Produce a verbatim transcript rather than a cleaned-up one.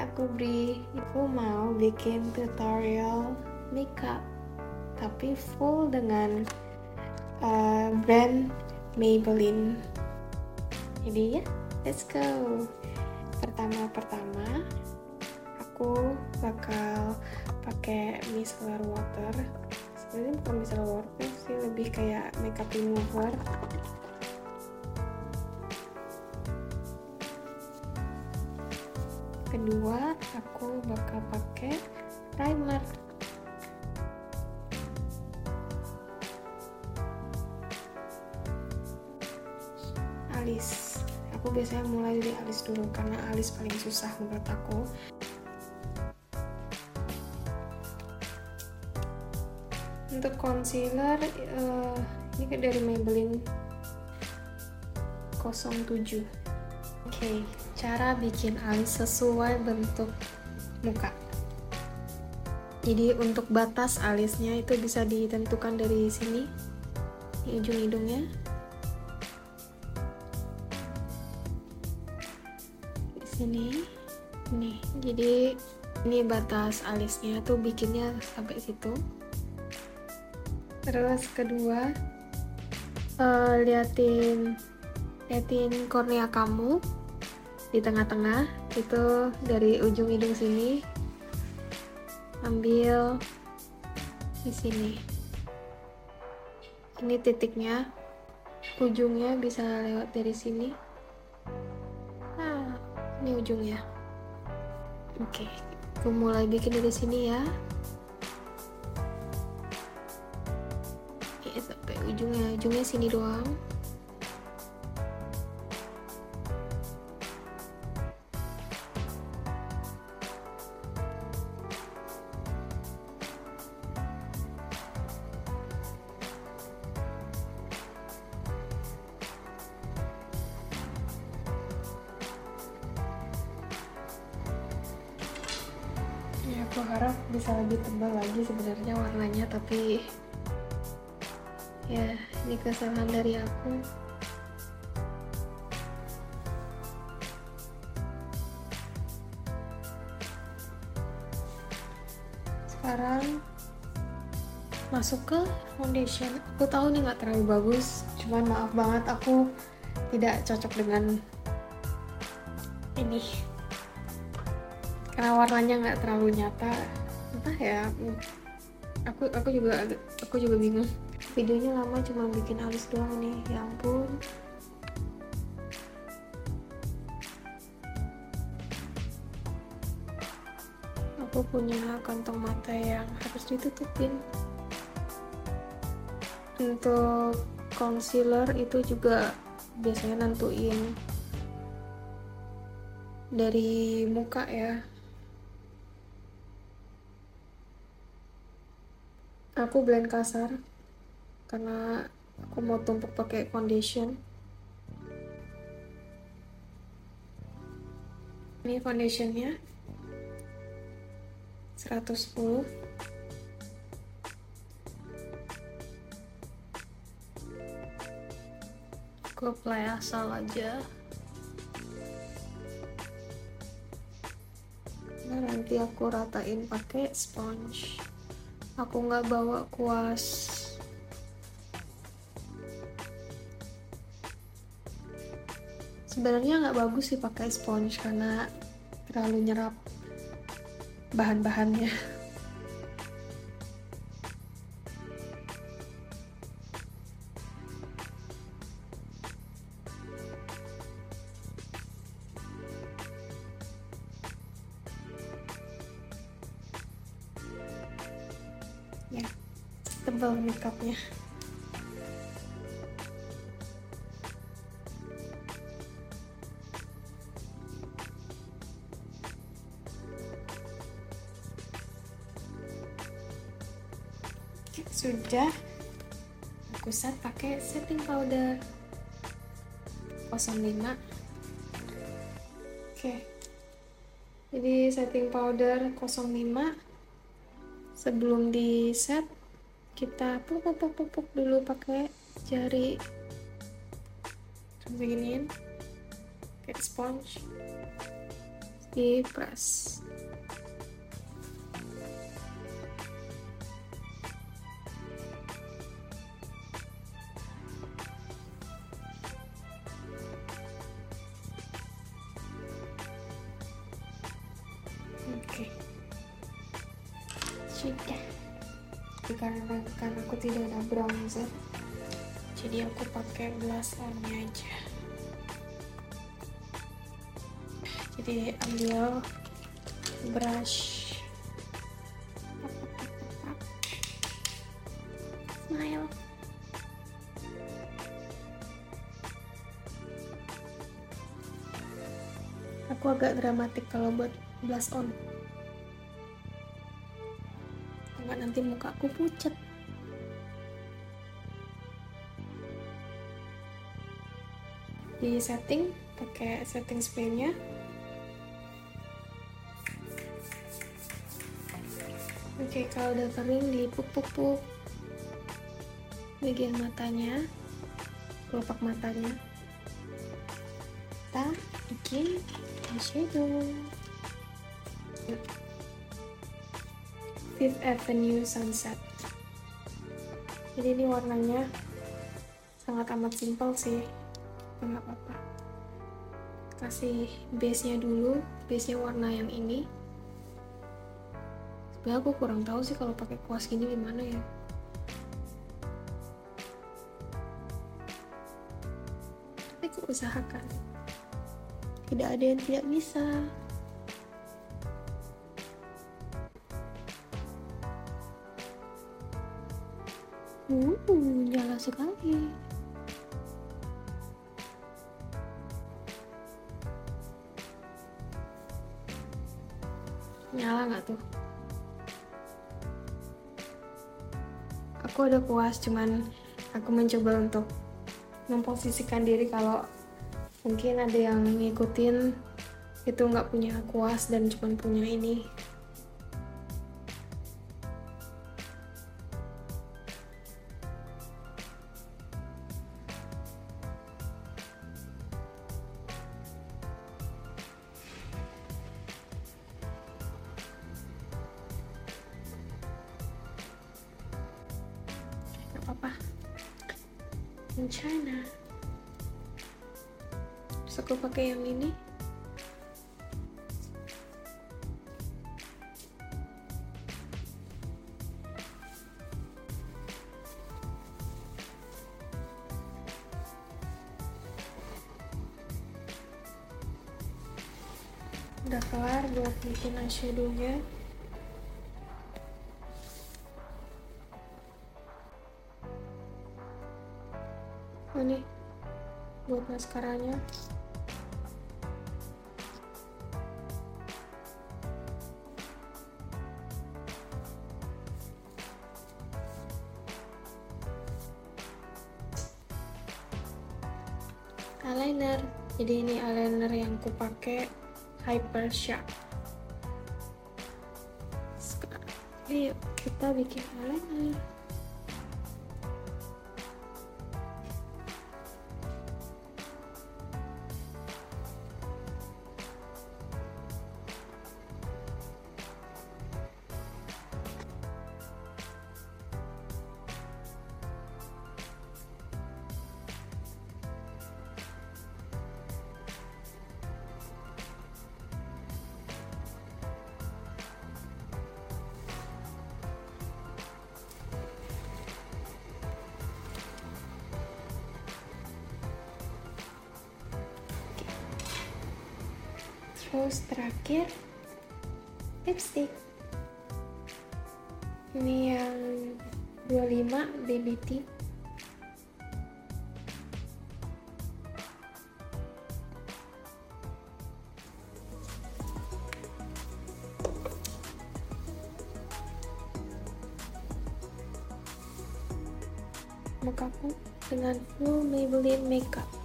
aku Bri. Aku mau bikin tutorial makeup, tapi full dengan uh, brand Maybelline. Jadi ya, let's go. Pertama-pertama, aku bakal pakai micellar water. Sebenarnya bukan micellar water sih, lebih kayak makeup remover. Kedua, aku bakal pakai primer. Alis. Aku biasanya mulai dari alis dulu karena alis paling susah menurut aku. Untuk concealer, uh, ini dari Maybelline nol tujuh. Oke, okay, cara bikin alis sesuai bentuk muka. Jadi untuk batas alisnya itu bisa ditentukan dari sini, di ujung hidungnya. Di sini, nih. Jadi ini batas alisnya tuh bikinnya sampai situ. Terus kedua, uh, liatin liatin kornea kamu di tengah-tengah, itu dari ujung hidung sini, ambil di sini. Ini titiknya, ujungnya bisa lewat dari sini. Nah, ini ujungnya. Oke, aku mulai bikin dari sini ya. Oke, sampai ujungnya, ujungnya sini doang. Ya, aku harap bisa lebih tebal lagi sebenarnya warnanya, tapi ya ini kesalahan dari aku. Sekarang masuk ke foundation. Aku tahu nih nggak terlalu bagus, cuman maaf banget aku tidak cocok dengan ini karena warnanya nggak terlalu nyata. Entah ya, aku aku juga aku juga bingung. Videonya lama, cuma bikin alis doang nih, ya ampun. Aku punya kantong mata yang harus ditutupin. Untuk concealer itu juga biasanya nentuin dari muka ya. Aku blend kasar karena aku mau tumpuk pakai foundation. Ini foundationnya seratus sepuluh. Aku apply asal aja. Nah, nanti aku ratain pakai sponge. Aku nggak bawa kuas. Sebenarnya nggak bagus sih pakai sponge karena terlalu nyerap bahan-bahannya. Ya, tebal makeupnya. Oke, sudah. Aku set pakai setting powder nol lima. Oke, jadi setting powder nol lima. Sebelum di set, kita pupuk-pupuk dulu pakai jari. Beginiin pakai sponge. di press. Oke, sudah. Karena kan aku tidak ada bronzer, jadi aku pakai blush on-nya aja. Jadi ambil brush, smile. Aku agak dramatik kalau buat blush on, enggak nanti muka aku pucat. Di setting pakai setting spray-nya. Oke, kalau udah kering dipuk-puk-puk bagian matanya, kelopak matanya. Kita bikin eyeshadow. Fifth Avenue Sunset. Jadi ini warnanya sangat amat simpel sih, nggak apa-apa. Kasih base-nya dulu, base-nya warna yang ini. Sebenarnya aku kurang tahu sih kalau pakai kuas gini gimana ya. Tapi aku usahakan. Tidak ada yang tidak bisa. Uh, nyala sekali. Nyala nggak tuh? Aku udah puas, cuman aku mencoba untuk memposisikan diri kalau mungkin ada yang ngikutin itu nggak punya kuas dan cuman punya ini. Apa in China. Terus aku pakai yang ini. Udah kelar buat bikin eyeshadow-nya. Oh, nih buat maskaranya. Eyeliner. Jadi ini eyeliner yang aku pakai Hyper Sharp. Sekarang, yuk kita bikin eyeliner. Terus terakhir lipstick. Ini yang dua puluh lima Baby T. Mukaku dengan full Maybelline makeup.